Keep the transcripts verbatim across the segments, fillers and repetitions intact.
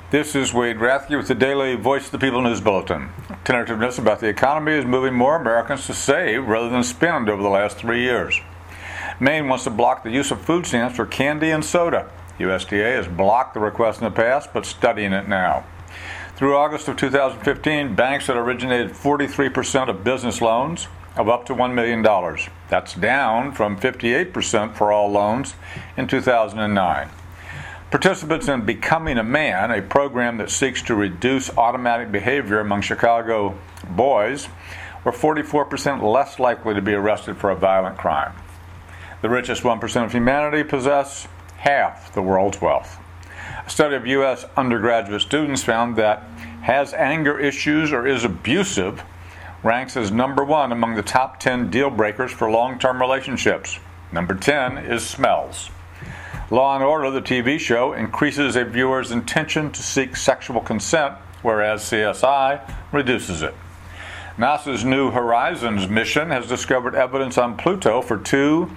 This is Wade Rathke with the Daily Voice of the People News Bulletin. Tentativeness about the economy is moving more Americans to save rather than spend over the last three years. Maine wants to block the use of food stamps for candy and soda. U S D A has blocked the request in the past, but studying it now. Through August of two thousand fifteen, banks had originated forty-three percent of business loans of up to one million dollars. That's down from fifty-eight percent for all loans in two thousand nine. Participants in Becoming a Man, a program that seeks to reduce automatic behavior among Chicago boys, were forty-four percent less likely to be arrested for a violent crime. The richest one percent of humanity possess half the world's wealth. A study of U S undergraduate students found that has anger issues or is abusive ranks as number one among the top ten deal breakers for long-term relationships. Number ten is smells. Law and Order, the T V show, increases a viewer's intention to seek sexual consent, whereas C S I reduces it. NASA's New Horizons mission has discovered evidence on Pluto for two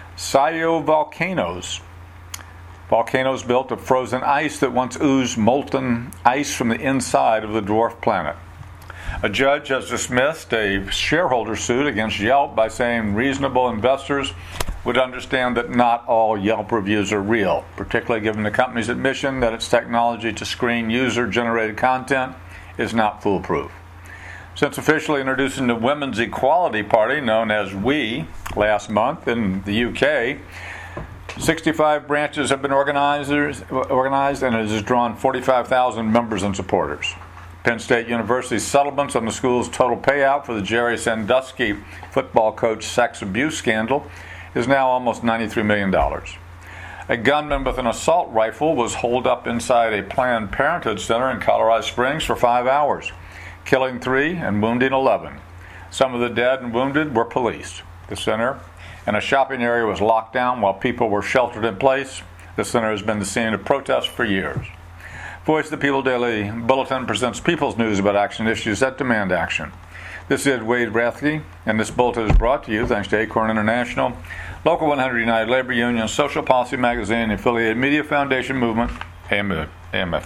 cryovolcanoes. Volcanoes built of frozen ice that once oozed molten ice from the inside of the dwarf planet. A judge has dismissed a shareholder suit against Yelp by saying reasonable investors would understand that not all Yelp reviews are real, particularly given the company's admission that its technology to screen user-generated content is not foolproof. Since officially introducing the Women's Equality Party, known as WE, last month in the U K, sixty-five branches have been organized, organized and it has drawn forty-five thousand members and supporters. Penn State University's settlements on the school's total payout for the Jerry Sandusky football coach sex abuse scandal is now almost ninety-three million dollars. A gunman with an assault rifle was holed up inside a Planned Parenthood center in Colorado Springs for five hours, killing three and wounding eleven. Some of the dead and wounded were policed. The center and a shopping area was locked down while people were sheltered in place. The center has been the scene of protests for years. Voice of the People Daily Bulletin presents people's news about action issues that demand action. This is Wade Rathke, and this bulletin is brought to you thanks to Acorn International, Local one hundred United Labor Union, Social Policy Magazine, Affiliated Media Foundation Movement, A M F.